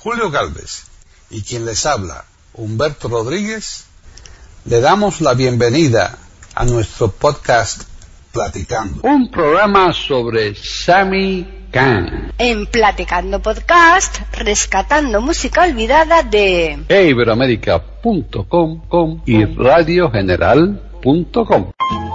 Julio Gálvez y quien les habla, Humberto Rodríguez, le damos la bienvenida a nuestro podcast Platicando. Un programa sobre Sammy Cahn. En Platicando Podcast, rescatando música olvidada de iberoamerica.com y radiogeneral.com.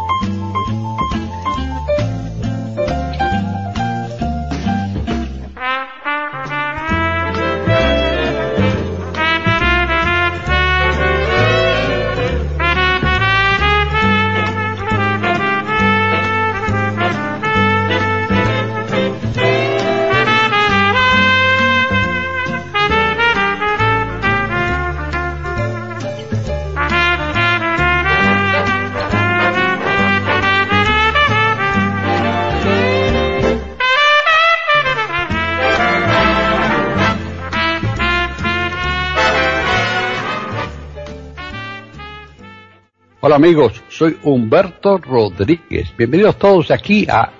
Hola amigos, soy Humberto Rodríguez. Bienvenidos todos aquí a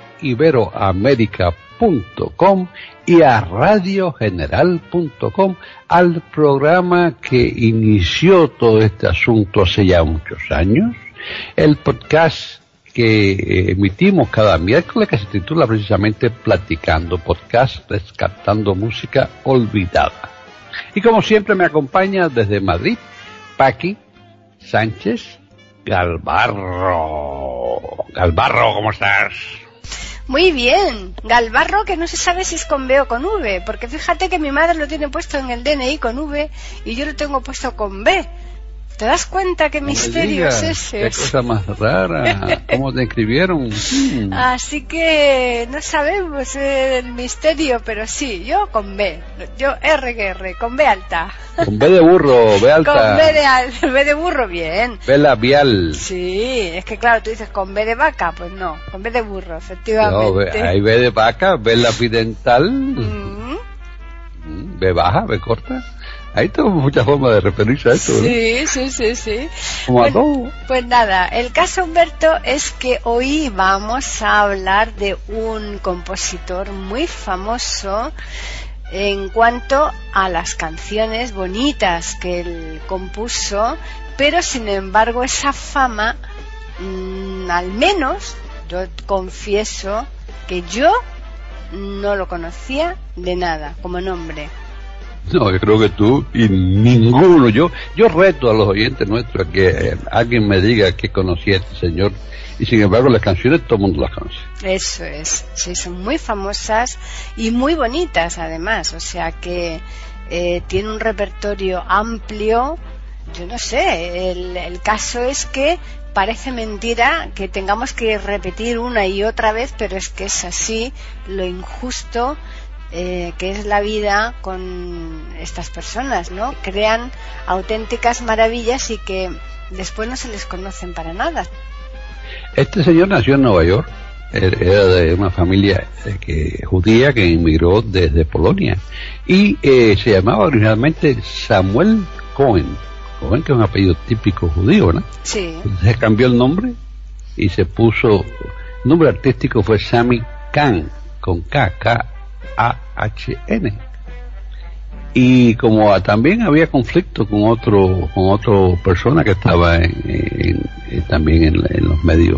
iberoamerica.com y a radiogeneral.com, al programa que inició todo este asunto hace ya muchos años, el podcast que emitimos cada miércoles, que se titula precisamente Platicando Podcast, rescatando música olvidada. Y como siempre me acompaña desde Madrid, Paqui Sánchez Galvarro. Galvarro, ¿cómo estás? Muy bien. Galvarro, que no se sabe si es con B o con V, porque fíjate que mi madre lo tiene puesto en el DNI con V y yo lo tengo puesto con B. ¿Te das cuenta qué misterio es ese? Qué cosa más rara. ¿Cómo te escribieron? Así que no sabemos el misterio, pero sí, yo con B. Yo R, con B alta. Con B de burro, B alta. Con B de burro, bien. B labial. Sí, es que claro, tú dices con B de vaca, pues no, con B de burro, efectivamente. No, hay B de vaca, B lapidental, B baja, B corta. Ahí tengo muchas formas de referirse a esto, ¿no? Sí. Como a todo. Pues nada, el caso, Humberto, es que hoy vamos a hablar de un compositor muy famoso en cuanto a las canciones bonitas que él compuso, pero sin embargo esa fama, al menos yo confieso que yo no lo conocía de nada como nombre. No, yo creo que tú y ninguno. Yo reto a los oyentes nuestros a que alguien me diga que conocía a este señor, y sin embargo las canciones todo el mundo las conoce. Eso es, sí, son muy famosas y muy bonitas además, o sea que tiene un repertorio amplio. Yo no sé, el caso es que parece mentira que tengamos que repetir una y otra vez, pero es que es así, lo injusto que es la vida con estas personas, ¿no? Crean auténticas maravillas y que después no se les conocen para nada. Este señor nació en Nueva York, era de una familia judía que inmigró desde Polonia y se llamaba originalmente Samuel Cohen, que es un apellido típico judío, ¿no? Sí. Entonces cambió el nombre y se puso, el nombre artístico fue Sammy Cahn, con K-K-A-H-N. Y como también había conflicto con otro persona que estaba también en los medios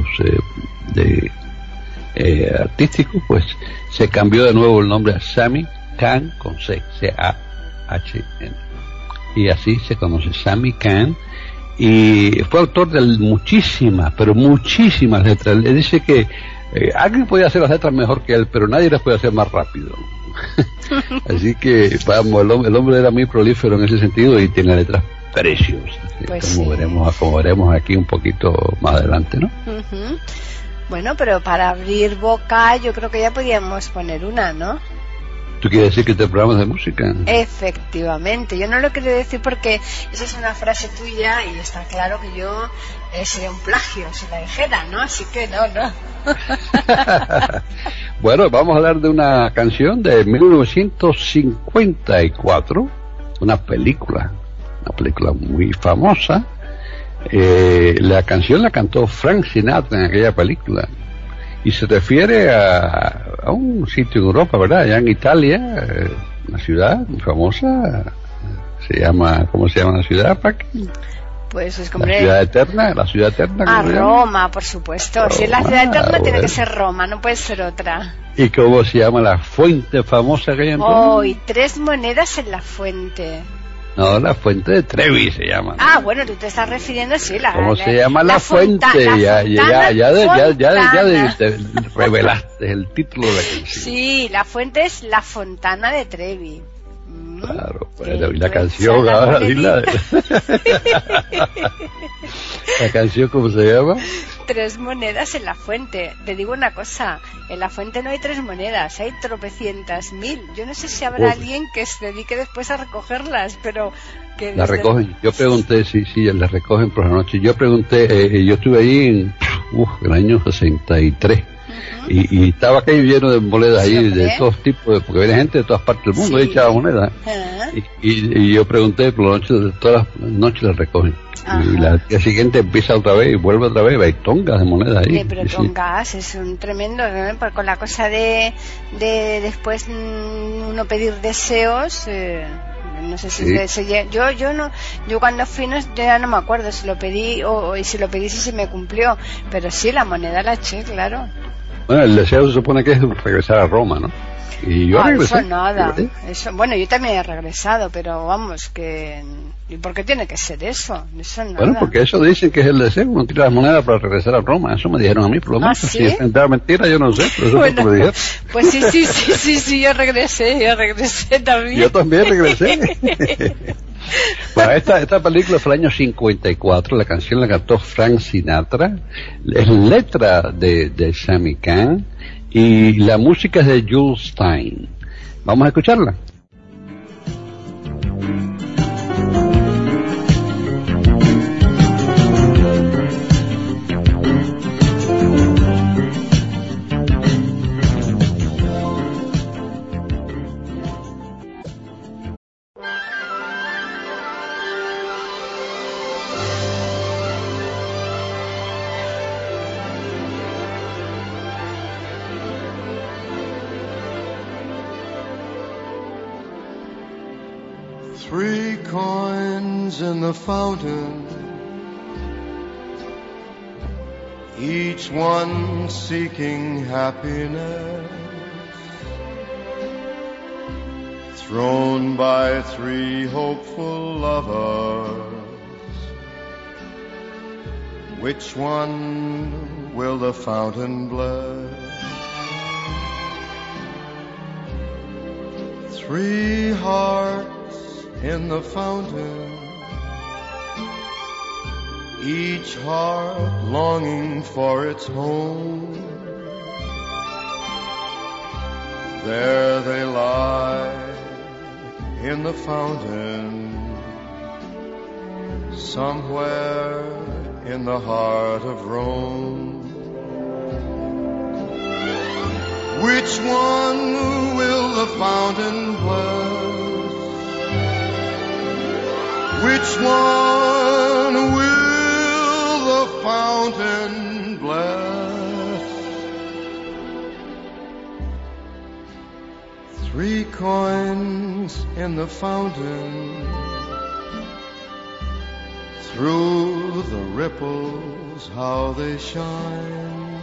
artísticos, pues se cambió de nuevo el nombre a Sammy Cahn con C, C-A-H-N. Y así se conoce Sammy Cahn, y fue autor de muchísimas letras. Le dice que alguien podía hacer las letras mejor que él, pero nadie las puede hacer más rápido. Así que vamos, el hombre era muy prolífero en ese sentido y tiene letras preciosas, pues como veremos aquí un poquito más adelante, ¿no? Uh-huh. Bueno, pero para abrir boca yo creo que ya podíamos poner una, ¿no? ¿Tú quieres decir que este programa es de música? Efectivamente, yo no lo quiero decir porque esa es una frase tuya y está claro que yo sería un plagio si la dijera, ¿no? Así que no. Bueno, vamos a hablar de una canción de 1954, una película muy famosa. La canción la cantó Frank Sinatra en aquella película y se refiere a un sitio en Europa, ¿verdad? Allá en Italia, una ciudad muy famosa, ¿cómo se llama la ciudad, Paqui? Pues es como la ciudad eterna. Roma, por supuesto. Roma, si es la ciudad eterna, tiene que ser Roma, no puede ser otra. ¿Y cómo se llama la fuente famosa que hay en Roma? Oh, y 3 monedas en la fuente. No, la fuente de Trevi se llama. Ah, bueno, tú te estás refiriendo, sí, ¿Cómo se llama la fuente? Ya revelaste el título de la canción. Sí, la fuente es la Fontana de Trevi. Claro, pero y la canción ahora, dila. ¿La canción cómo se llama? 3 monedas en la fuente. Te digo una cosa, en la fuente no hay 3 monedas, hay tropecientas mil. Yo no sé si habrá alguien que se dedique después a recogerlas, pero que las recogen. Yo pregunté, sí, las recogen por la noche. Yo pregunté, yo estuve ahí en el año 63. Y estaba aquello lleno de monedas ahí, de todos tipos, porque viene gente de todas partes del mundo y echaba monedas. Y yo pregunté, por la noche, todas las noches las recogen. Y la día siguiente empieza otra vez y vuelve otra vez, hay tongas de monedas ahí. Pero tongas es un tremendo, ¿no? Porque con la cosa de después uno pedir deseos, no sé si yo cuando fui ya no me acuerdo si lo pedí o si lo pedí si me cumplió, pero sí, la moneda la eché, claro. Bueno, el deseo se supone que es regresar a Roma, ¿no? Y yo regresé. Eso nada. Eso, bueno, yo también he regresado, pero vamos, que... ¿Y por qué tiene que ser eso? Eso nada. Bueno, porque eso dicen que es el deseo, uno tira las monedas para regresar a Roma. Eso me dijeron a mí, por lo menos. ¿Sí? Si es mentira, yo no sé, pero eso bueno, me dijeron. Pues sí, yo regresé también. Yo también regresé. Bueno, esta película fue el año 54, la canción la cantó Frank Sinatra, es letra de Sammy Cahn y la música es de Jules Stein. Vamos a escucharla. Three coins in the fountain, each one seeking happiness, thrown by 3 hopeful lovers. Which one will the fountain bless? 3 hearts in the fountain, each heart longing for its home. There they lie in the fountain, somewhere in the heart of Rome. Which one will the fountain bless? Which one will the fountain bless? 3 coins in the fountain, through the ripples how they shine.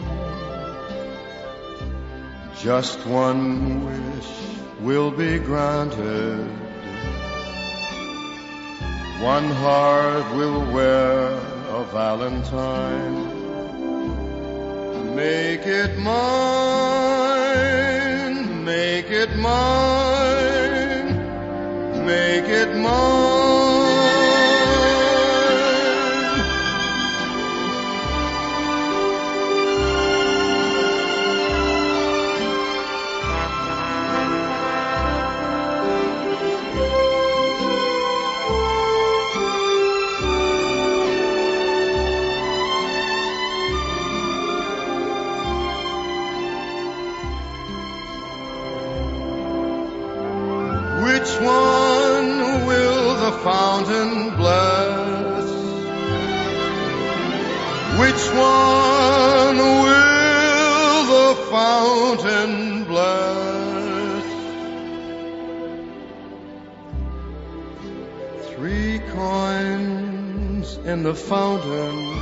Just one wish will be granted, one heart will wear a valentine. Make it mine, make it mine, make it mine. Which one will the fountain bless? Which one will the fountain bless? 3 coins in the fountain,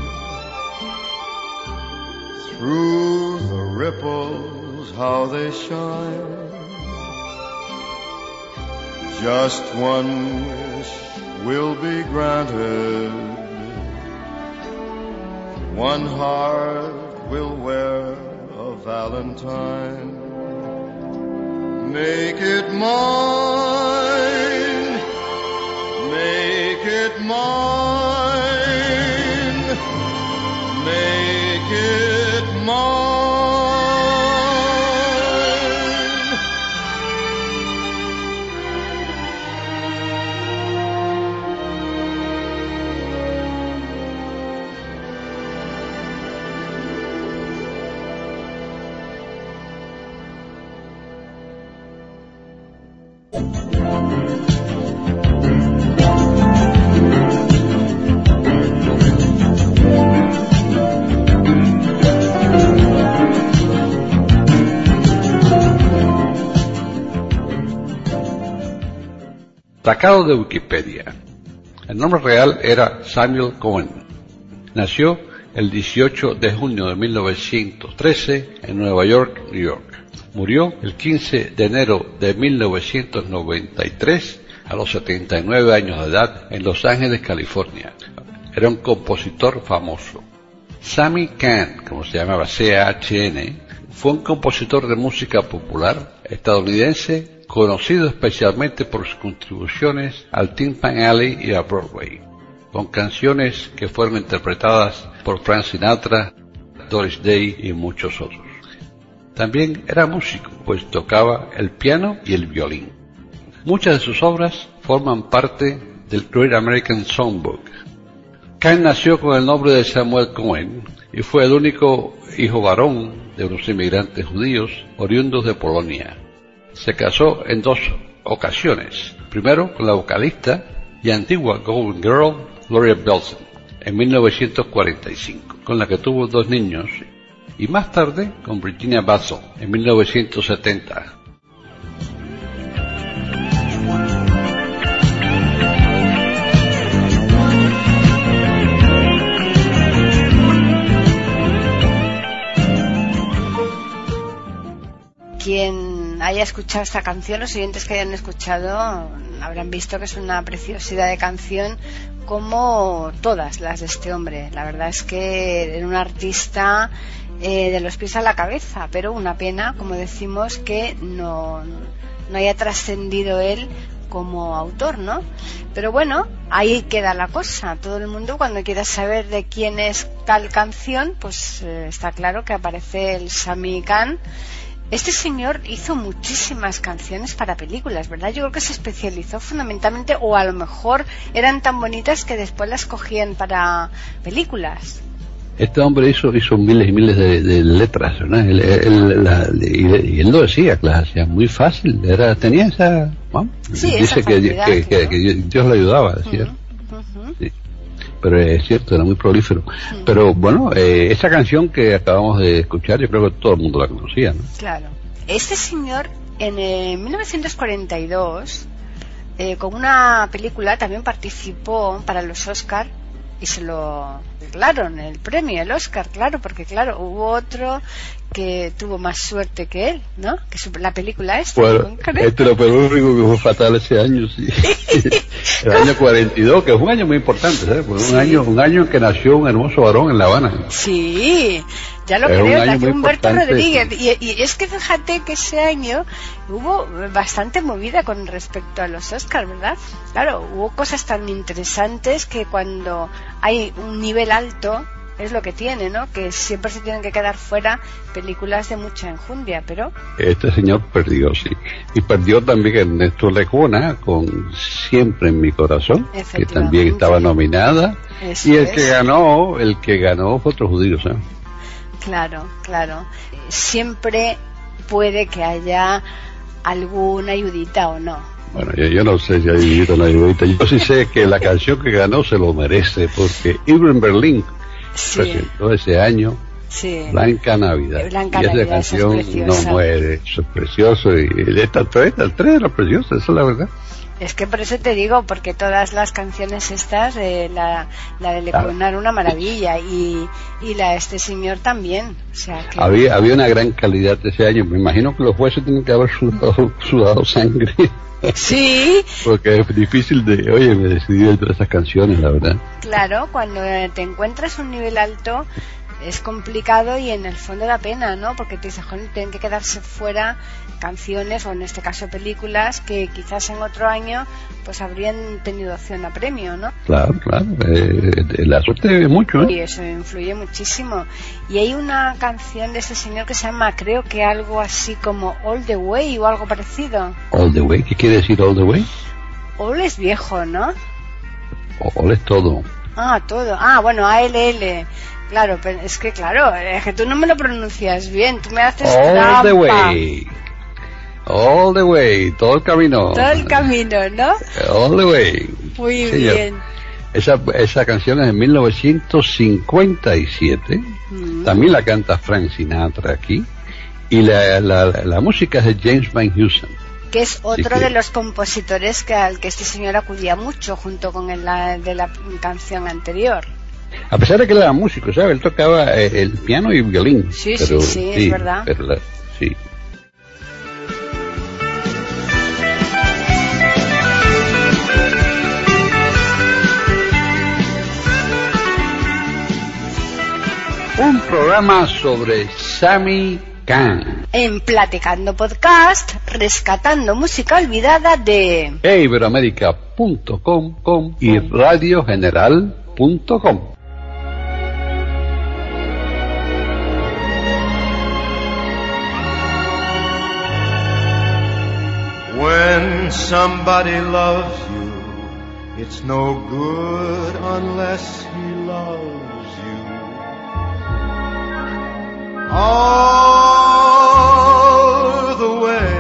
through the ripples how they shine. Just one wish will be granted, one heart will wear a valentine. Make it mine, make it mine, make it mine. Sacado de Wikipedia. El nombre real era Samuel Cohen. Nació el 18 de junio de 1913 en Nueva York, New York. Murió el 15 de enero de 1993 a los 79 años de edad en Los Ángeles, California. Era un compositor famoso. Sammy Cahn, como se llamaba, C-A-H-N, fue un compositor de música popular estadounidense conocido especialmente por sus contribuciones al Tin Pan Alley y a Broadway, con canciones que fueron interpretadas por Frank Sinatra, Doris Day y muchos otros. También era músico, pues tocaba el piano y el violín. Muchas de sus obras forman parte del Great American Songbook. Cahn nació con el nombre de Samuel Cohen y fue el único hijo varón de unos inmigrantes judíos oriundos de Polonia. Se casó en 2 ocasiones, primero con la vocalista y antigua Golden Girl Gloria Belson en 1945, con la que tuvo 2 niños, y más tarde con Virginia Basil en 1970. Quien haya escuchado esta canción, los oyentes que hayan escuchado habrán visto que es una preciosidad de canción, como todas las de este hombre. La verdad es que era un artista de los pies a la cabeza, pero una pena, como decimos, que no haya trascendido él como autor, ¿no? Pero bueno, ahí queda la cosa. Todo el mundo, cuando quiera saber de quién es tal canción, pues está claro que aparece el Sammy Cahn. Este señor hizo muchísimas canciones para películas, ¿verdad? Yo creo que se especializó fundamentalmente, o a lo mejor eran tan bonitas que después las cogían para películas. Este hombre hizo miles y miles de letras, ¿no? Y él lo decía, que las hacía muy fácil. Tenía esa... ¿no? Sí, dice esa facilidad, que Dios lo ayudaba, decía. Sí. Pero es cierto, era muy prolífero. Pero bueno, esa canción que acabamos de escuchar, yo creo que todo el mundo la conocía, ¿no? Claro. Este señor, en 1942, con una película, también participó para los Oscar y se lo arreglaron el premio, el Oscar, claro, porque claro, hubo otro que tuvo más suerte que él, ¿no? Que la película esta. Bueno, pero lo único que fue fatal ese año, sí. El año 42, que es un año muy importante, ¿sabes? Porque sí. un año en que nació un hermoso varón en La Habana. Sí, ya lo creo, nació Humberto Rodríguez. Y es que fíjate que ese año hubo bastante movida con respecto a los Oscars, ¿verdad? Claro, hubo cosas tan interesantes que cuando hay un nivel alto, es lo que tiene, ¿no? Que siempre se tienen que quedar fuera películas de mucha enjundia, pero... Este señor perdió, sí. Y perdió también Ernesto Lejona con Siempre en mi corazón, que también estaba nominada. Eso y el que ganó fue otro judío, ¿sabes? Claro, claro. Siempre puede que haya alguna ayudita o no. Bueno, yo no sé si hay ayudita. Yo sí sé que la canción que ganó se lo merece, porque Irving Berlin presentó ese año Blanca Navidad. Blanca y esa Navidad, canción no muere, eso es precioso. Y el 3 era precioso, esa es la verdad. Es que por eso te digo, porque todas las canciones estas, la de Lecuona una maravilla, y la de este señor también. O sea que... había una gran calidad ese año. Me imagino que los jueces tienen que haber sudado sangre. Sí. Porque es difícil de, me decidí entre esas canciones, la verdad. Claro, cuando te encuentras un nivel alto es complicado y en el fondo da pena, ¿no? Porque te dices, joder, tienen que quedarse fuera canciones, o en este caso películas, que quizás en otro año pues habrían tenido opción a premio, ¿no? Claro. La suerte es mucho, Y eso influye muchísimo. Y hay una canción de este señor que se llama, creo que algo así como All the Way o algo parecido. All the Way, ¿qué quiere decir All the Way? All es viejo, ¿no? All es todo. Todo. Bueno, ALL. Claro, pero es que es que tú no me lo pronuncias bien, tú me haces trampa. All the way. All the way, todo el camino. Todo el camino, ¿no? All the way. Muy Señor. bien. Esa canción es de 1957. También la canta Frank Sinatra aquí. Y la música es de James Van Heusen. Que es otro de los compositores al que este señor acudía mucho, junto con de la canción anterior. A pesar de que él era músico, ¿sabes? Él tocaba el piano y el violín. Sí, es verdad. Sí. Un programa sobre Sammy Cahn. En Platicando Podcast, rescatando música olvidada de iberoamerica.com y radiogeneral.com. When somebody loves you, it's no good unless he loves you. All the way,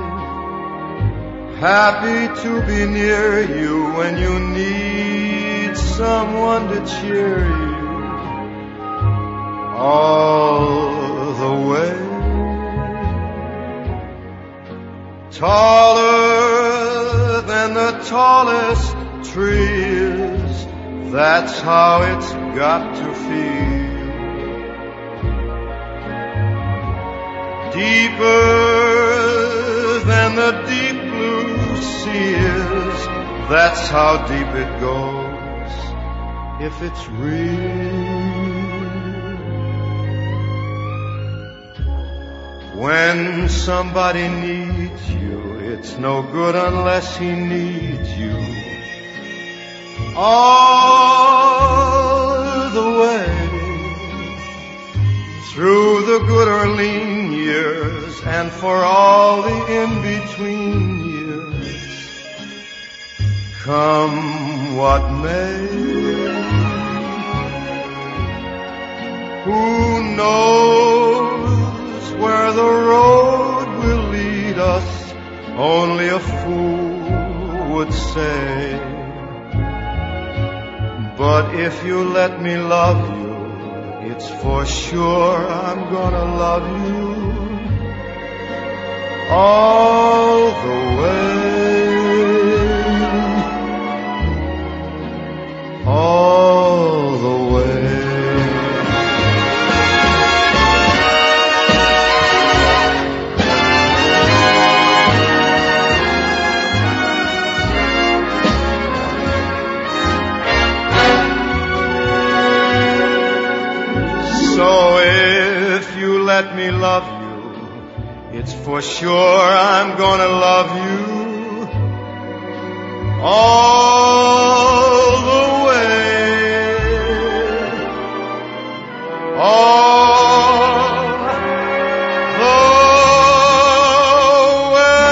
happy to be near you when you need someone to cheer you. All the way, taller than the tallest trees, that's how it's got to feel. Deeper than the deep blue sea is, that's how deep it goes, if it's real. When somebody needs you, it's no good unless he needs you. All the way, through the good or lean years, and for all the in-between years, come what may. Who knows where the road will lead us? Only a fool would say. But if you let me love you, it's for sure I'm gonna love you all the way, all the way. So if you let me love you, it's for sure I'm gonna love you all the way, all the way.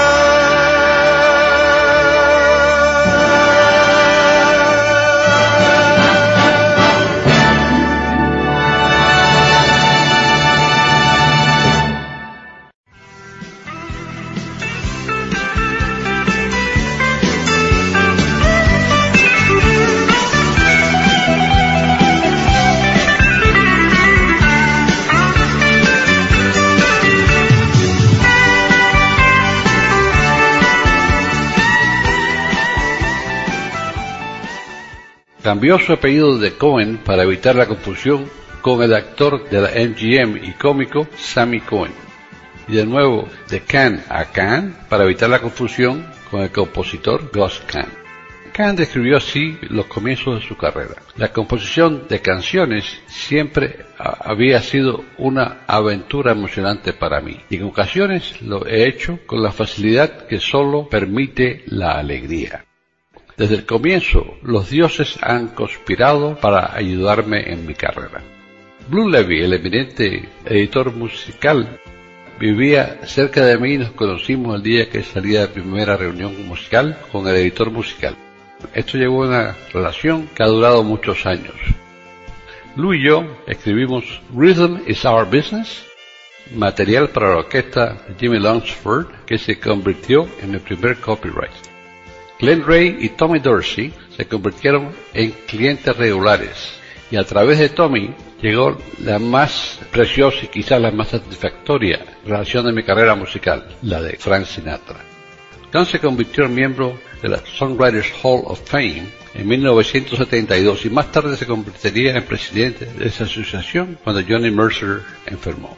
Cambió su apellido de Cohen para evitar la confusión con el actor de la MGM y cómico Sammy Cohen. Y de nuevo de Kahn a Kahn para evitar la confusión con el compositor Gus Kahn. Kahn describió así los comienzos de su carrera. La composición de canciones siempre había sido una aventura emocionante para mí, y en ocasiones lo he hecho con la facilidad que solo permite la alegría. Desde el comienzo, los dioses han conspirado para ayudarme en mi carrera. Blue Levy, el eminente editor musical, vivía cerca de mí y nos conocimos el día que salí de la primera reunión musical con el editor musical. Esto llevó a una relación que ha durado muchos años. Lou y yo escribimos Rhythm is Our Business, material para la orquesta de Jimmy Lunceford, que se convirtió en el primer copyright. Glenn Ray y Tommy Dorsey se convirtieron en clientes regulares, y a través de Tommy llegó la más preciosa y quizás la más satisfactoria relación de mi carrera musical, la de Frank Sinatra. John se convirtió en miembro de la Songwriters Hall of Fame en 1972 y más tarde se convertiría en presidente de esa asociación cuando Johnny Mercer enfermó.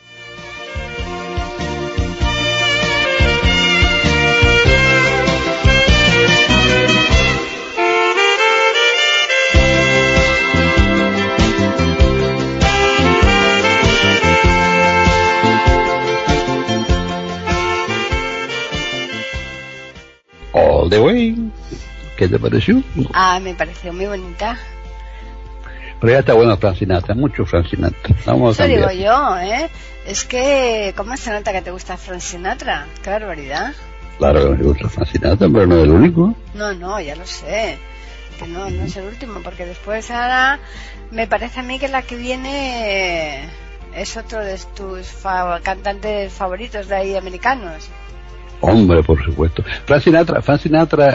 All the Way. ¿Qué te pareció? Me pareció muy bonita. Pero ya está bueno Frank Sinatra, mucho Frank Sinatra. Vamos a cambiar. Eso digo yo, ¿eh? Es que, ¿cómo se nota que te gusta Frank Sinatra? ¡Qué barbaridad! Claro que me gusta Frank Sinatra, pero no es el único. No, ya lo sé. Que no es el último, porque después ahora me parece a mí que la que viene es otro de tus cantantes favoritos de ahí americanos. Hombre, por supuesto. Frank Sinatra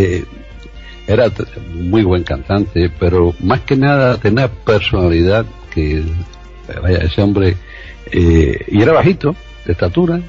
era muy buen cantante, pero más que nada tenía personalidad que, vaya, ese hombre, y era bajito de estatura,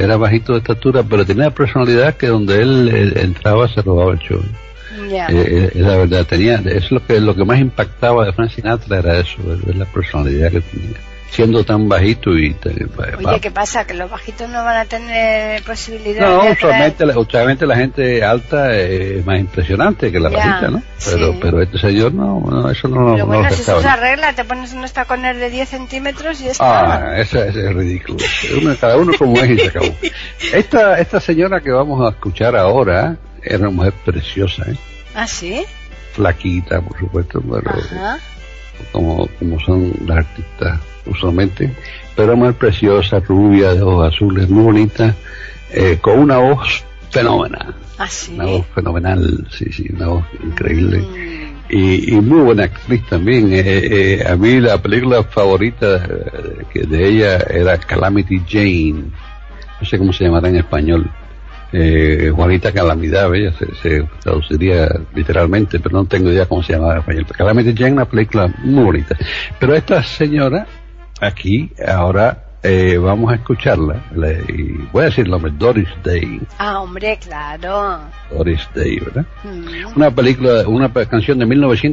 pero tenía personalidad que donde él entraba se robaba el show. La verdad, es lo que más impactaba de Frank Sinatra, era eso, ver la personalidad que tenía. Siendo tan bajito y... Oye, ¿qué pasa? ¿Que los bajitos no van a tener posibilidad no, de usualmente la gente alta es más impresionante que la bajita, ¿no? Pero este señor no, eso no lo bueno, no si eso se arregla, te pones unos tacones de 10 centímetros y ya está. Eso es ridículo. Cada uno como es y se acabó. Esta señora que vamos a escuchar ahora era una mujer preciosa, ¿eh? ¿Ah, sí? Flaquita, por supuesto, pero... Ajá. Como son las artistas usualmente, pero muy preciosa, rubia, de ojos azules, muy bonita, con una voz fenomenal. ¿Ah, sí? Una voz fenomenal, sí, una voz increíble. Y muy buena actriz también. A mí la película favorita de ella era Calamity Jane, no sé cómo se llamará en español. Juanita Calamidad, ella se traduciría literalmente, pero no tengo idea cómo se llama en español. Calamity Jane, una película muy bonita. Pero esta señora, aquí, ahora, vamos a escucharla, y voy a decir el nombre, Doris Day. Ah, hombre, claro. Doris Day, ¿verdad? Una canción de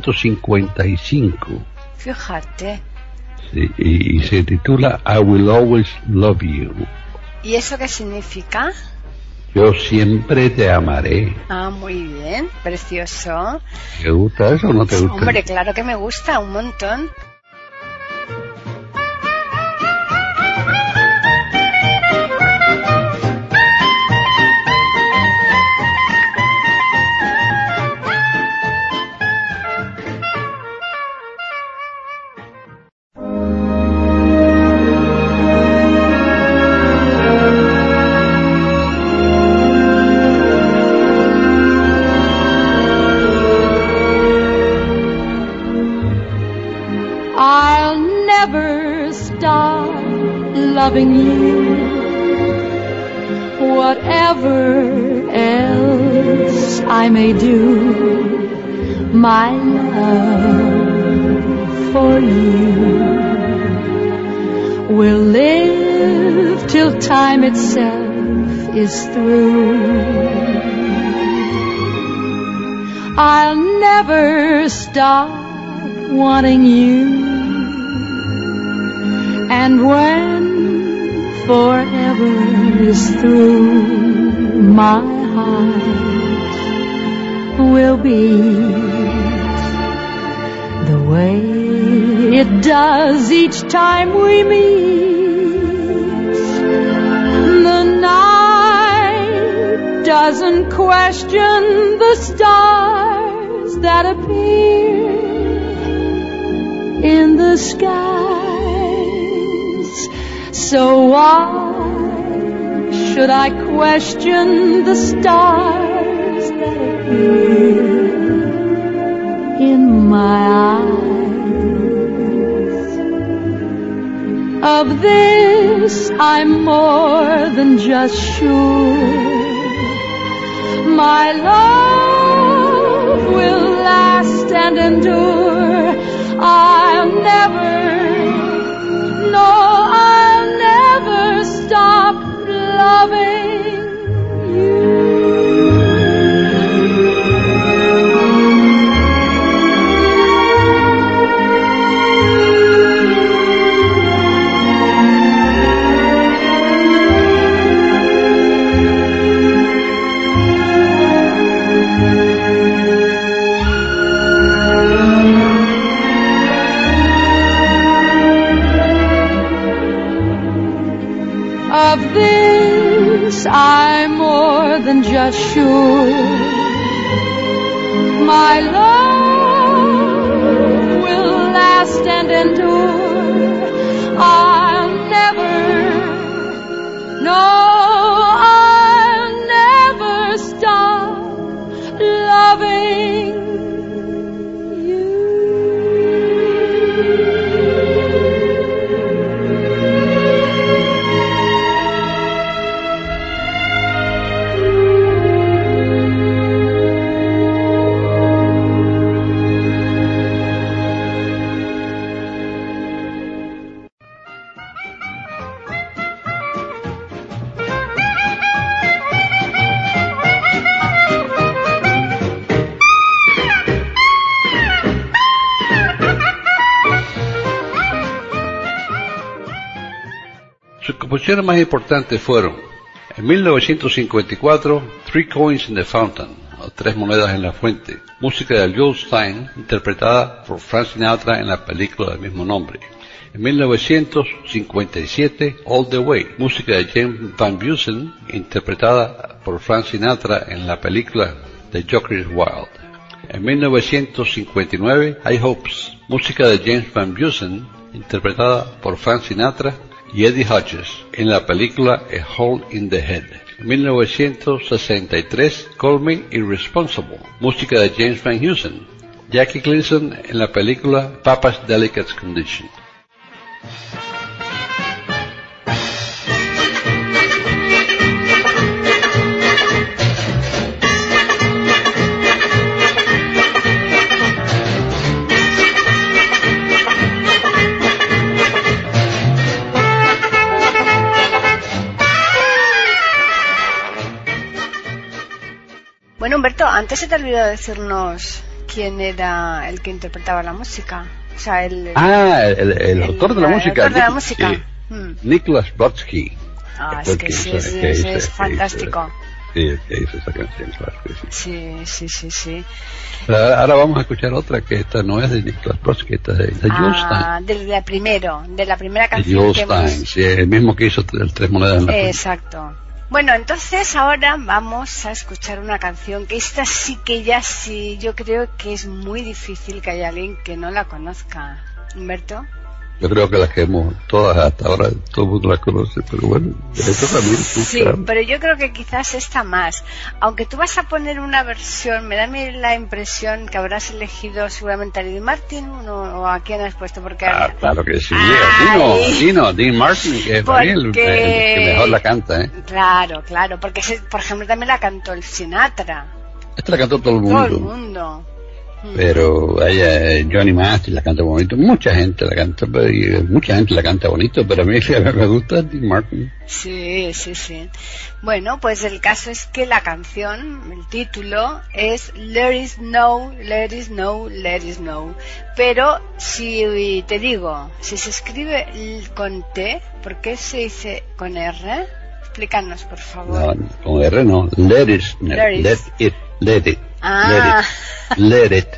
1955. Fíjate. Sí, y se titula I Will Always Love You. ¿Y eso qué significa? Yo siempre te amaré. Ah, muy bien, precioso. ¿Te gusta eso o no te gusta? Hombre, claro que me gusta, un montón. Loving you, whatever else I may do, my love for you will live till time itself is through. I'll never never stop wanting you. And when forever is through, my heart will beat the way it does each time we meet. The night doesn't question the stars that appear in the skies. So why should I question the stars that appear in my eyes? Of this I'm more than just sure. My love will last and endure. I'll never stop loving you. Of this I'm more than just sure. My love will last and endure. I'll never stop loving you. Sus composiciones más importantes fueron, en 1954, Three Coins in the Fountain, o Tres Monedas en la Fuente, música de Jules Styne, interpretada por Frank Sinatra en la película del mismo nombre. En 1957, All the Way, música de James Van Bussen, interpretada por Frank Sinatra en la película The Joker is Wild. En 1959, High Hopes, música de James Van Bussen, interpretada por Frank Sinatra y Eddie Hodges en la película A Hole in the Head. En 1963, Call Me Irresponsible, música de James Van Heusen, Jackie Gleason en la película Papa's Delicate Condition. Bueno, Humberto, antes se te olvidó decirnos quién era el que interpretaba la música. O sea, el autor de la música. El autor de la música. Sí. Nicholas Brodsky. Es que sí, es fantástico. Sí, que hizo esa canción, claro que sí. Sí. Ahora vamos a escuchar otra, que esta no es de Nicholas Brodsky, esta es de Jules Styne. De la primera canción. Jules Styne, sí, el mismo que hizo Tres Monedas en la Fuente. Exacto. Bueno, entonces ahora vamos a escuchar una canción que esta sí yo creo que es muy difícil que haya alguien que no la conozca. Humberto. Yo creo que las que hemos todas hasta ahora todo el mundo las conoce, pero bueno, esto también. Sí, pero yo creo que quizás esta más. Aunque tú vas a poner una versión, me da a mí la impresión que habrás elegido seguramente a Dean Martin o a quién has puesto, porque claro que sí, Dean Martin, que es el que mejor la canta, ¿eh? Claro, porque por ejemplo también la cantó el Sinatra. Esta la cantó todo el mundo. Pero Johnny Mathis la canta bonito, mucha gente la canta bonito, pero a mí me gusta Dean Martin. Sí. Bueno, pues el caso es que la canción, el título es Let It Snow, Let It Snow, Let It Snow. Pero si te digo, si se escribe con T, ¿por qué se dice con R? Explícanos, por favor. No, con R no. Let it snow. Let it. Ah. Let it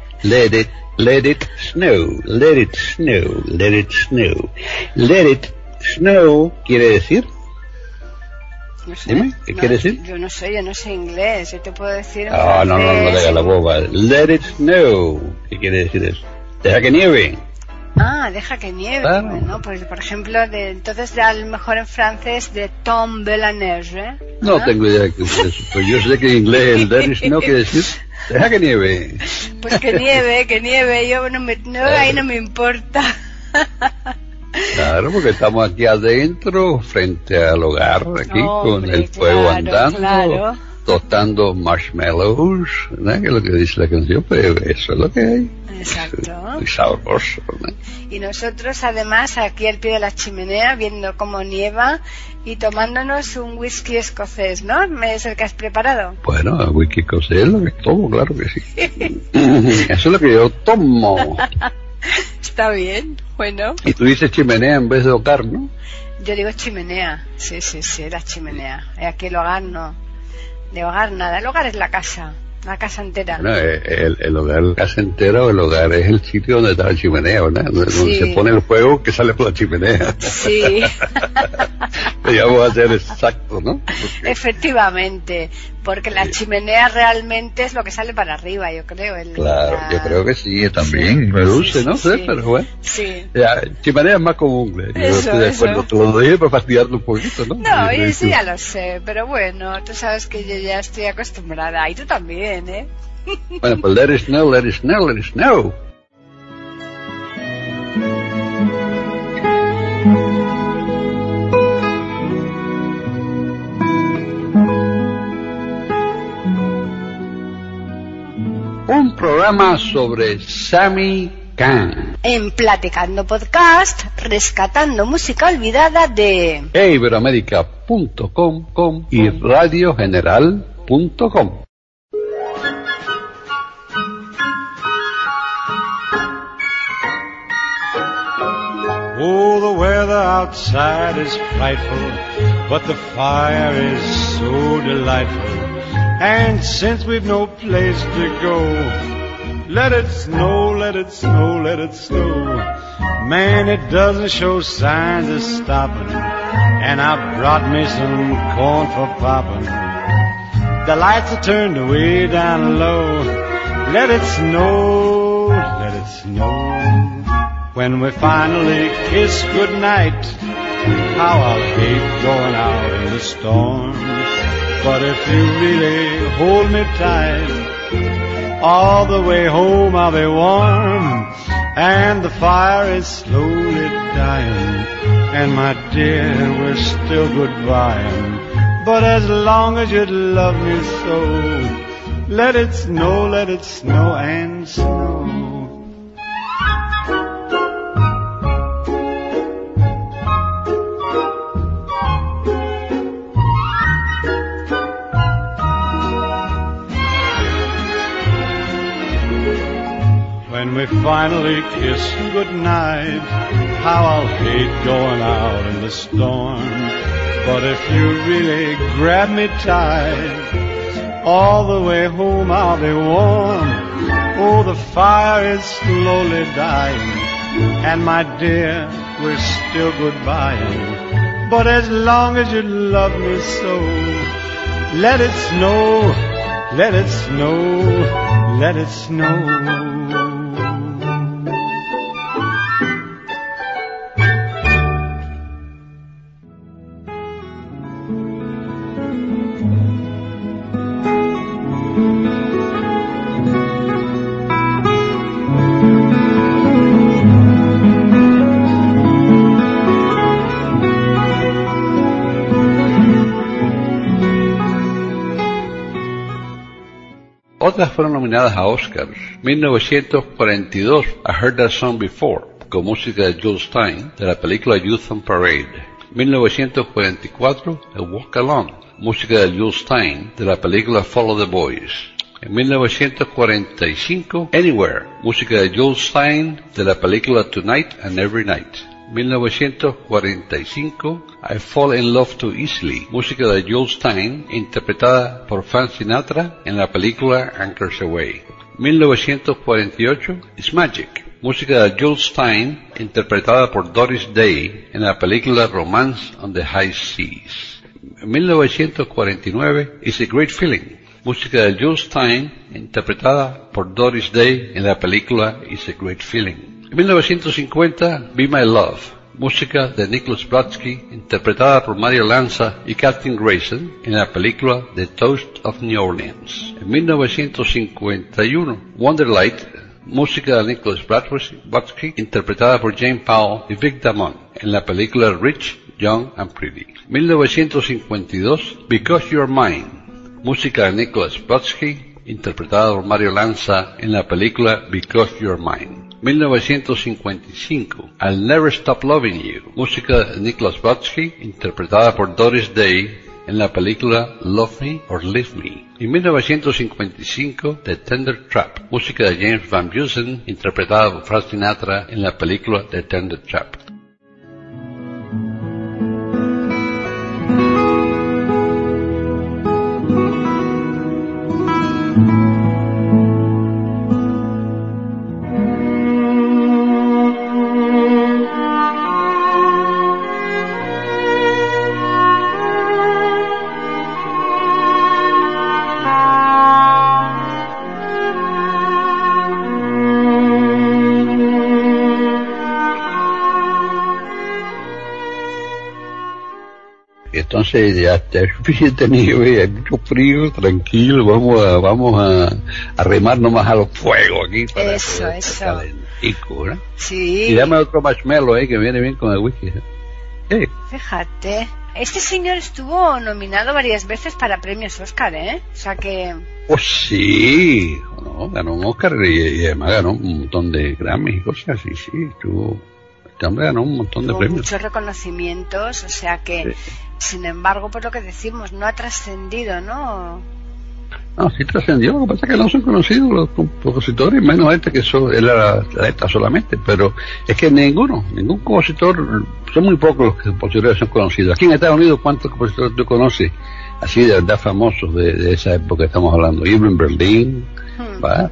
snow. Let it snow. Let it snow. Let it snow quiere decir. No sé. Dime, ¿qué quiere decir? Yo no sé inglés. Yo te puedo decir. No le hagas la boba. Let it snow. ¿Qué quiere decir eso? Deja que nieve. Deja que nieve. Claro. Bueno, pues por ejemplo, entonces a lo mejor en francés de tombe la neige. No tengo idea de qué es eso, pero yo sé que en inglés el let it snow quiere decir deja que nieve. Pues que nieve, yo ahí no me importa. Claro, porque estamos aquí adentro, frente al hogar, aquí, con el fuego andando. Claro. Tostando marshmallows, ¿no? Que es lo que dice la canción, pero eso es lo que hay. Exacto. Muy sabroso, ¿no? Y nosotros además aquí al pie de la chimenea viendo cómo nieva y tomándonos un whisky escocés, ¿no? ¿Es el que has preparado? Bueno, el whisky escocés es lo que tomo, claro que sí. Eso es lo que yo tomo. Está bien, bueno. Y tú dices chimenea en vez de hogar, ¿no? Yo digo chimenea, sí, la chimenea. Aquí el hogar no. De hogar nada, el hogar es la casa entera. Bueno, el hogar, la casa entera, o el hogar es el sitio donde está la chimenea, ¿verdad? Donde se pone el fuego que sale por la chimenea. Sí. Ya vamos a ser exacto, ¿no? Porque... Efectivamente, porque la chimenea realmente es lo que sale para arriba, yo creo. Claro, yo creo que sí, también, me luce, no sé, pero bueno. Sí. Ya, chimenea es más común, yo estoy de acuerdo, te lo dije para fastidiarte un poquito, ¿no? No, yo sí ya lo sé, pero bueno, tú sabes que yo ya estoy acostumbrada, y tú también, ¿eh? Bueno, pues let it snow, let it snow, let it snow. Un programa sobre Sammy Cahn. En Platicando Podcast, rescatando música olvidada de iberoamerica.com y radiogeneral.com. Oh, the weather outside is frightful, but the fire is so delightful. And since we've no place to go, let it snow, let it snow, let it snow. Man, it doesn't show signs of stopping, and I brought me some corn for popping. The lights are turned way down low. Let it snow, let it snow. When we finally kiss goodnight, how I'll hate going out in the storm. But if you really hold me tight, all the way home I'll be warm. And the fire is slowly dying, and my dear, we're still goodbying. But as long as you love me so, let it snow and snow. When we finally kiss goodnight, how I'll hate going out in the storm. But if you really grab me tight, all the way home I'll be warm. Oh, the fire is slowly dying, and my dear, we're still goodbying. But as long as you love me so, let it snow, let it snow, let it snow. Otras fueron nominadas a Oscars. 1942, I Heard That Song Before, con música de Jules Stein, de la película Youth on Parade. 1944, A Walk Alone, música de Jules Stein, de la película Follow the Boys. En 1945, Anywhere, música de Jules Stein, de la película Tonight and Every Night. 1945, I Fall in Love Too Easily, música de Jules Stein, interpretada por Frank Sinatra en la película Anchors Away. 1948, It's Magic, música de Jules Stein, interpretada por Doris Day en la película Romance on the High Seas. 1949, It's a Great Feeling, música de Jules Stein, interpretada por Doris Day en la película It's a Great Feeling. En 1950, Be My Love, música de Nicholas Brodsky, interpretada por Mario Lanza y Kathryn Grayson en la película The Toast of New Orleans. En 1951, Wonderlight, música de Nicholas Brodsky, interpretada por Jane Powell y Vic Damone en la película Rich, Young and Pretty. 1952, Because You're Mine, música de Nicholas Brodsky, interpretada por Mario Lanza en la película Because You're Mine. 1955, I'll Never Stop Loving You, música de Nicholas Brodsky, interpretada por Doris Day en la película Love Me or Leave Me. En 1955, The Tender Trap, música de James Van Busen, interpretada por Frank Sinatra en la película The Tender Trap. Entonces ya es suficiente nieve, hay mucho frío, tranquilo, vamos a remar nomás a los fuegos aquí para eso. calentico, ¿no? Sí. Y dame otro marshmallow que viene bien con el whisky. Fíjate, este señor estuvo nominado varias veces para premios Oscar, O sea que... Pues sí, no, ganó un Oscar y además ganó un montón de Grammys y cosas así, sí, estuvo... Este hombre ganó un montón de premios. Muchos reconocimientos, o sea que... Sí. Sin embargo, por lo que decimos, no ha trascendido, ¿no? No, sí trascendió, lo que pasa es que no son conocidos los compositores, menos este que es la letra solamente, pero es que ningún compositor, son muy pocos los compositores que son conocidos. Aquí en Estados Unidos, ¿cuántos compositores tú conoces así de verdad famosos de esa época que estamos hablando? Irving Berlin, ¿va?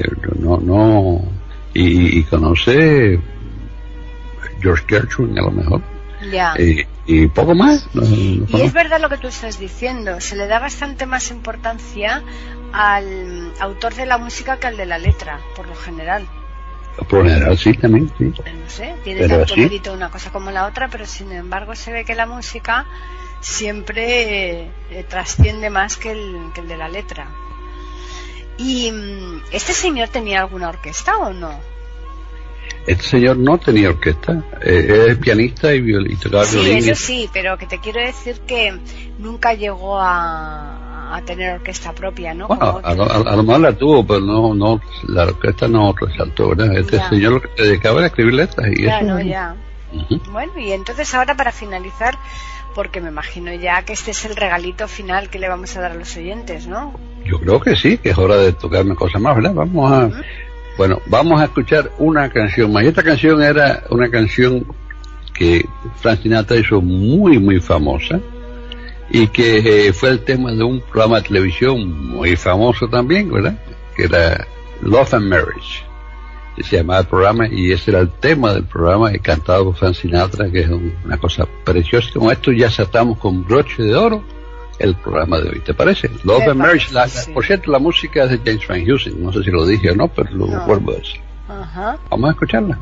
Y conoce George Gershwin a lo mejor. Ya. Y poco más. Y es verdad lo que tú estás diciendo, se le da bastante más importancia al autor de la música que al de la letra, por lo general. Por lo general, sí, también, sí. No sé, tiene tanto mérito una cosa como la otra, pero sin embargo se ve que la música siempre trasciende más que el de la letra. ¿Y este señor tenía alguna orquesta o no? Este señor no tenía orquesta, es pianista y tocaba violín. Sí, eso sí, pero que te quiero decir que nunca llegó a tener orquesta propia, ¿no? Bueno, a lo mejor la tuvo, pero no, la orquesta no resaltó, ¿verdad? Este señor lo que se dedicaba a escribir letras y claro, eso. Ya. Bueno, y entonces ahora para finalizar, porque me imagino ya que este es el regalito final que le vamos a dar a los oyentes, ¿no? Yo creo que sí, que es hora de tocar una cosa más, ¿verdad? Vamos a escuchar una canción más. Y esta canción era una canción que Frank Sinatra hizo muy, muy famosa y que fue el tema de un programa de televisión muy famoso también, ¿verdad? Que era Love and Marriage. Se llamaba el programa y ese era el tema del programa cantado por Frank Sinatra, que es una cosa preciosa. Con esto ya saltamos con broche de oro el programa de hoy, ¿te parece? Love and Marriage, sí. Por cierto, la música es de James Van Heusen, no sé si lo dije o no, pero lo vuelvo a decir. Vamos a escucharla.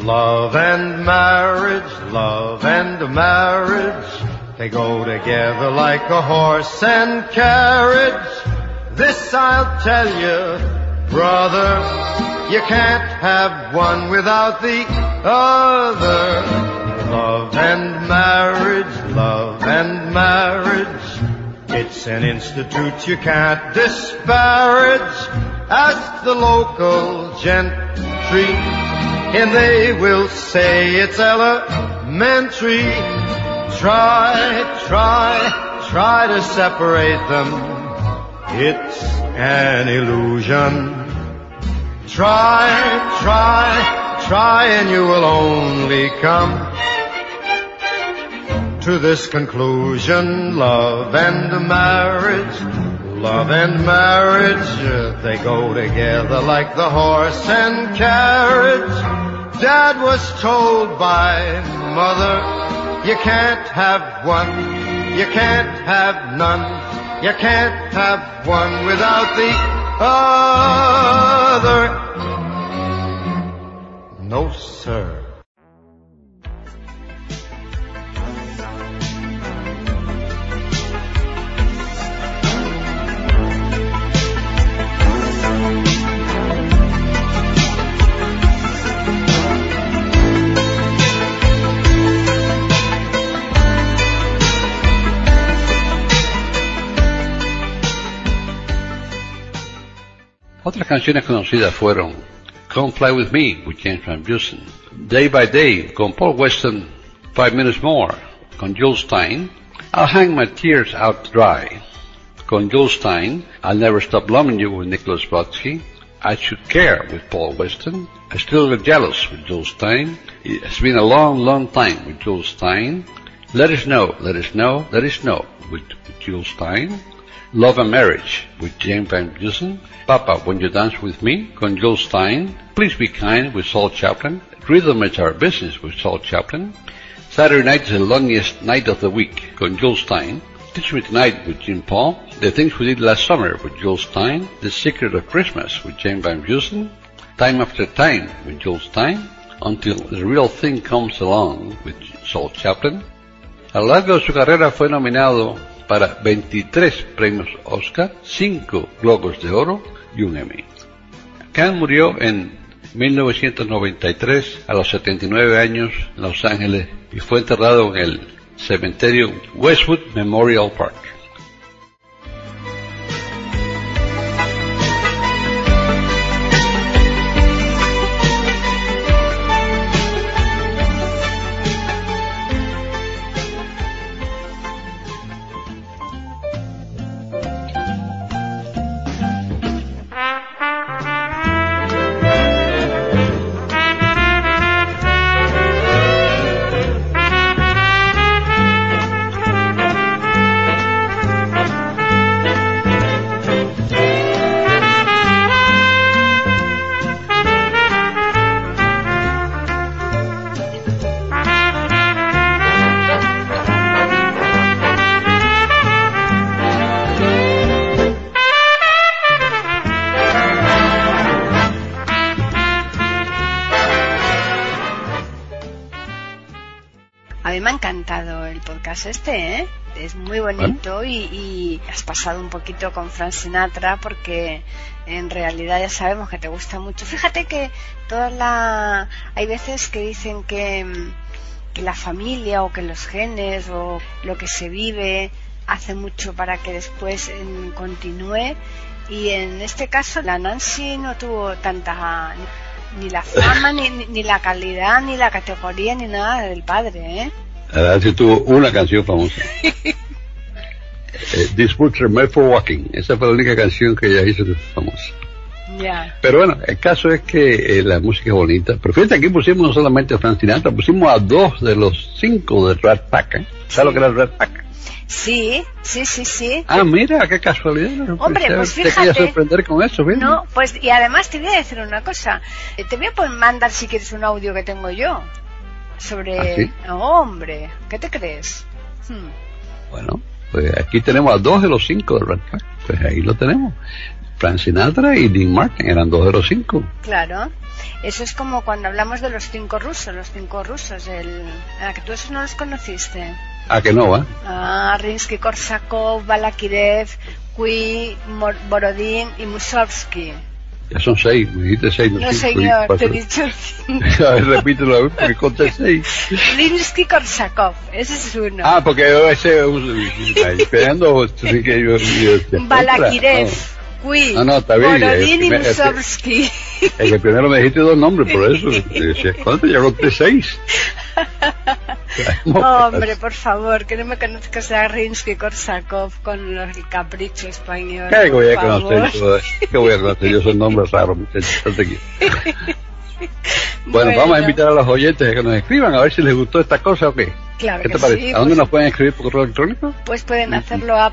Love and marriage, they go together like a horse and carriage. This I'll tell you, brother, you can't have one without the other. Love and marriage, it's an institute you can't disparage. Ask the local gentry, and they will say it's elementary. Try to separate them. It's an illusion. Try, and you will only come to this conclusion. Love and marriage, they go together like the horse and carriage. Dad was told by mother, you can't have one, you can't have none, you can't have one without the other. No, sir. Otras canciones conocidas fueron Come Fly With Me, with James Van Bussen, Day by Day, con Paul Weston, 5 Minutes More, con Jules Styne, I'll Hang My Tears Out Dry, con Jules Styne, I'll Never Stop Loving You, with Nicholas Brodsky, I Should Care, with Paul Weston, I Still Get Jealous, with Jules Styne, It's Been a Long Time, with Jules Styne, Let It Snow, with Jules Styne, Love and Marriage, with James Van Bussen, Papa, When You Dance With Me, con Jules Styne, Please Be Kind, with Saul Chaplin, Rhythm Is Our Business, with Saul Chaplin, Saturday Night is the Loneliest Night of the Week, con Jules Styne, Teach Me Tonight, with Jim Paul, The Things We Did Last Summer, with Jules Styne, The Secret of Christmas, with James Van Bussen, Time After Time, with Jules Styne, Until the Real Thing Comes Along, with Saul Chaplin. A lo largo de su carrera fue nominado para 23 premios Oscar, 5 Globos de Oro y un Emmy. Can murió en 1993 a los 79 años en Los Ángeles y fue enterrado en el cementerio Westwood Memorial Park. Es muy bonito y has pasado un poquito con Frank Sinatra porque en realidad ya sabemos que te gusta mucho. Fíjate que hay veces que dicen que la familia o que los genes o lo que se vive hace mucho para que después continúe, y en este caso la Nancy no tuvo tanta ni la fama ni la calidad ni la categoría ni nada del padre, ¿eh? Nancy tuvo una canción famosa. This Boots Are Made for Walking. Esa fue la única canción que ella hizo famosa. Yeah. Pero bueno, el caso es que la música es bonita. Pero fíjate, aquí pusimos no solamente a Frank Sinatra, pusimos a 2 de los 5 de Rat Pack, ¿eh? ¿Sabes lo que era el Rat Pack? Sí. Ah, mira, qué casualidad. Hombre, pues fíjate. Te quería sorprender con eso, ¿ves? No, pues, y además te voy a decir una cosa. Te voy a mandar, si quieres, un audio que tengo yo sobre... ¿Ah, sí? No, hombre, ¿qué te crees? Bueno, pues aquí tenemos a 2 de los 5 de Rat Pack. Pues ahí lo tenemos. Frank Sinatra y Dean Martin, eran 2 de los 5. Claro. Eso es como cuando hablamos de los 5 rusos, que tú esos no los conociste. ¿A que no, va? Rimsky-Korsakov, Balakirev, Cui, Borodin y Mussorgsky. Ya son 6, me dijiste 6. No, señor, te he dicho 5. A ver, repítelo, a ver, porque conté 6. Rimsky-Korsakov, ese es uno. Ah, porque ese es esperando que yo Balakirev, Cui, Borodin y Mussorgsky. En el primero me dijiste 2 nombres, por eso. ¿Cuánto? Ya conté 6. Hombre, por favor, que no me conozcas a Rimsky-Korsakov con el capricho español. ¿Qué voy a conocer? ¿Qué voy a conocer? Yo son nombres raros, muchachos. Bueno, vamos a invitar a los oyentes a que nos escriban a ver si les gustó esta cosa o qué. Claro. ¿Qué te parece? Sí, ¿A dónde nos pueden escribir por correo electrónico? Pues pueden hacerlo a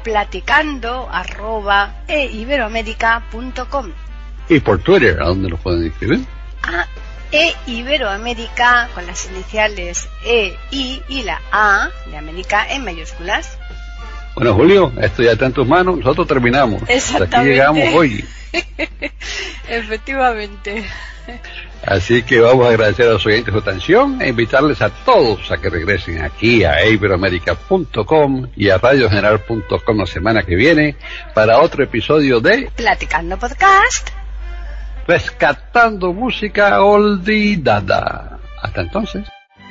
platicando@iberoamerica.com. Y por Twitter, ¿a dónde nos pueden escribir? A Iberoamérica, con las iniciales E, I y la A de América en mayúsculas. Bueno, Julio, esto ya está en tus manos, nosotros terminamos. Exactamente. Hasta aquí llegamos hoy. Efectivamente. Así que vamos a agradecer a los oyentes su atención e invitarles a todos a que regresen aquí a iberoamerica.com y a radiogeneral.com la semana que viene para otro episodio de Platicando Podcast. Rescatando música olvidada. Hasta entonces.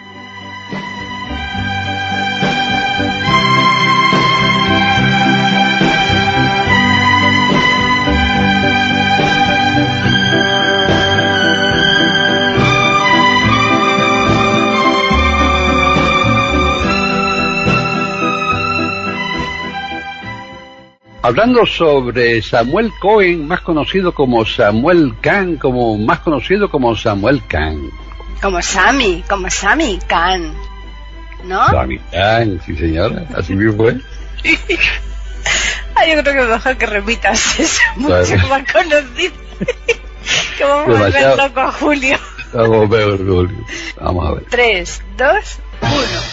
Hablando sobre Samuel Cohen, más conocido como Samuel Kahn, más conocido como Samuel Kahn. Como Sammy Kahn, ¿no? Sammy Kahn, sí señora, así mismo fue. Yo creo que mejor que repitas eso, mucho más conocido. Que vamos demasiado. A ver loco a Julio. Vamos a ver, Julio. Vamos a ver. 3, 2, 1.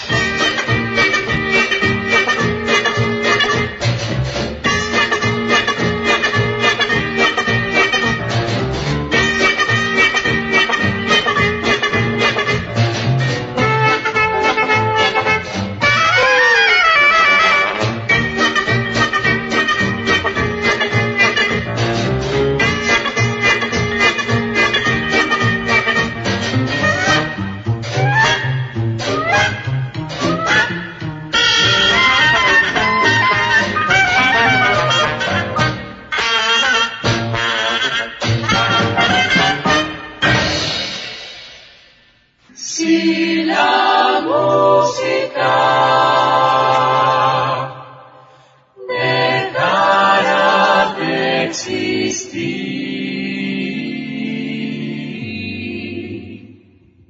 Si la música dejara de existir,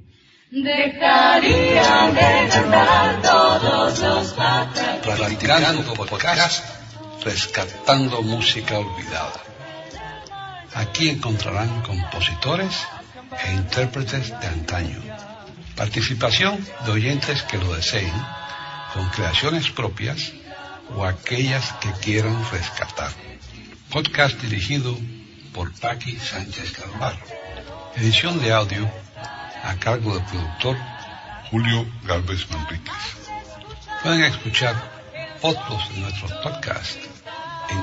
dejarían de cantar todos los patas. Platicando Podcast, rescatando música olvidada. Aquí encontrarán compositores e intérpretes de antaño. Participación de oyentes que lo deseen, con creaciones propias o aquellas que quieran rescatar. Podcast dirigido por Paqui Sánchez Calvar. Edición de audio a cargo del productor Julio Galvez Manríquez. Pueden escuchar otros de nuestros podcasts en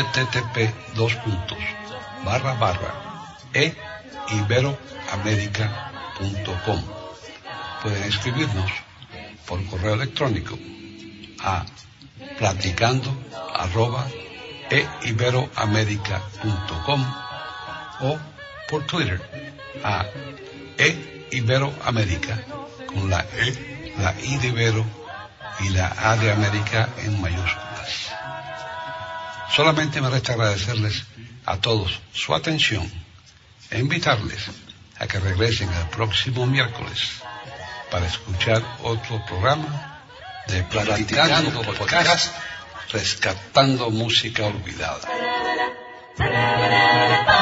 http://iberoamerica.com. Pueden escribirnos por correo electrónico a platicando@iberoamerica.com o por Twitter a iberoamerica con la E, la I de Ibero y la A de América en mayúsculas. Solamente me resta agradecerles a todos su atención e invitarles a que regresen el próximo miércoles para escuchar otro programa de Platicando Podcast, rescatando música olvidada.